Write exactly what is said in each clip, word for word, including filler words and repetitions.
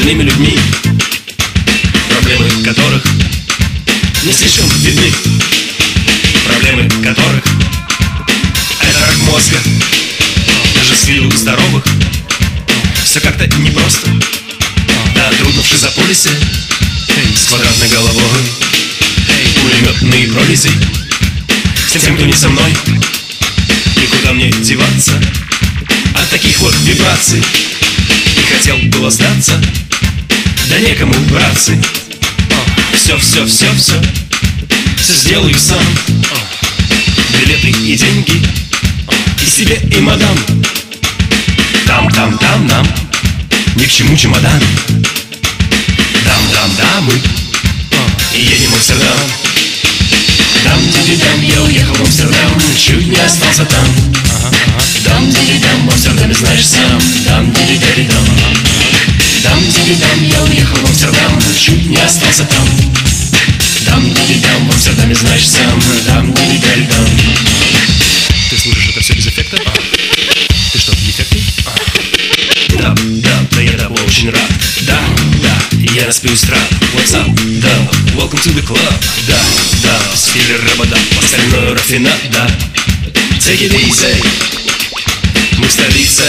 остальными людьми, проблемы которых не слишком видны, проблемы которых — это рак мозга. Даже с виду здоровых все как-то непросто. Да, трудно в шизополисе с квадратной головой, пулеметные прорези. Всем тем, кто не со мной, и куда мне деваться от таких вот вибраций. И хотел было сдаться, да некому, братцы. Все, все, все, все, все сделаю сам. Билеты и деньги, и себе, и мадам. Там, там, там нам ни к чему чемодан. Дам, дам, дам мы и едем в Амстердам. Дам, диди, дам, я уехал в Амстердам, чуть не остался там. Дам, диди, дам, в Амстердаме знаешь сам. Дам, диди, диди, дам. Дам, диди, дам, я уехал в Амстердам, чуть не остался там. Дам, диди, дам, в Амстердаме знаешь сам. Дам, диди, диди, дам. Ты слушаешь это все без эффекта? Ты что, дефектный? Да, да, да, я того очень рад. Да, да, я распьюсь рад. What's up, да, welcome to the club. Да, да, в стиле рэба, да, остальное рафинад, да. Take it easy, мы в столице,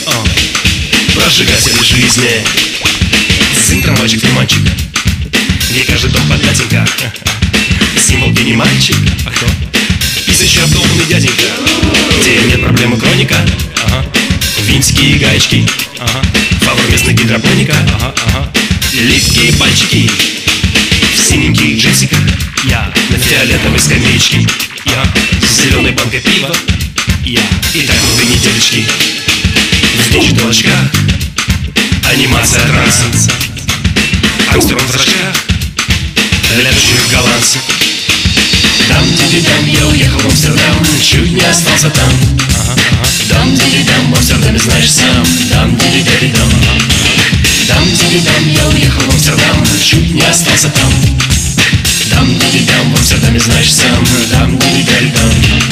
прожигатели жизни. Сын трамвайчик, ты мальчик, где каждый дом податенька. Символ, где не мальчик, а кто? Писающий обдолбанный дяденька, где нет проблемы хроника. Ага. Винтики и гаечки, Ага. фавор местная гидропоника. Ага, ага. Липкие пальчики в синеньких джинсиках. Я, На фиолетовой скамеечке. я, С зеленой банкой пива я. и таймовые недельочки. В диджитал очках анимация транса. Ангстером в зрачках летающих голландцев. Дам, диди, дам, я уехал в Амстердам, чуть не остался там. Ага, ага. Дам, диди, дам, в Амстердаме знаешь сам. Дам, диди, диди, дам. Дам, диди, дам, я уехал в Амстердам, чуть не остался там. Дам, диди, дам, в Амстердаме знаешь сам. Дам, диди, диди, дам.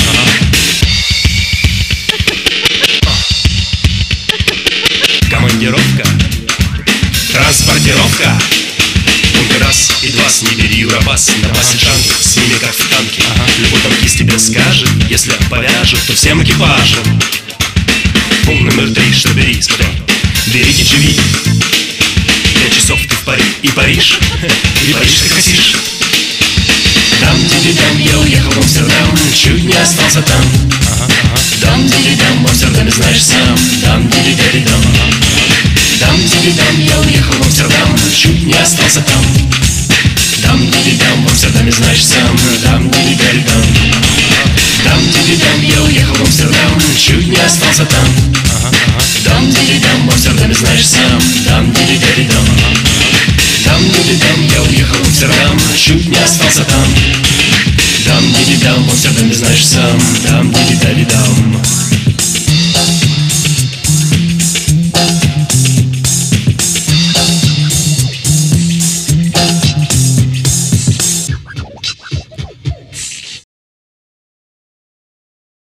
Командировка, транспортировка. Пункт раз и два, не бери юробас. На басе джанги, с ними как в танке. Любой танкист тебе скажет, если повяжут, то всем экипажем. Пункт номер три, что бери, смотри, берите живи. Пять часов ты в Париж, и Париж, и Париж ты хотишь. Дам, диди, дам, я уехал в Амстердам, чуть не остался там. Дам, диди, дам, в Амстердаме знаешь сам. Дам, диди, диди, дам. Дам, диди, дам, я уехал в Амстердам, чуть не остался там. Дам, диди, дам, в Амстердаме знаешь сам. Дам, диди, диди, дам. Дам, диди, дам, я уехал в Амстердам, чуть не остался там. Дам, диди, дам, в Амстердаме знаешь сам. Дам, диди, диди, дам. Дам, диди, дам, я уехал в Амстердам, чуть не остался там. Дам, диди, дам, в Амстердаме знаешь сам. Дам,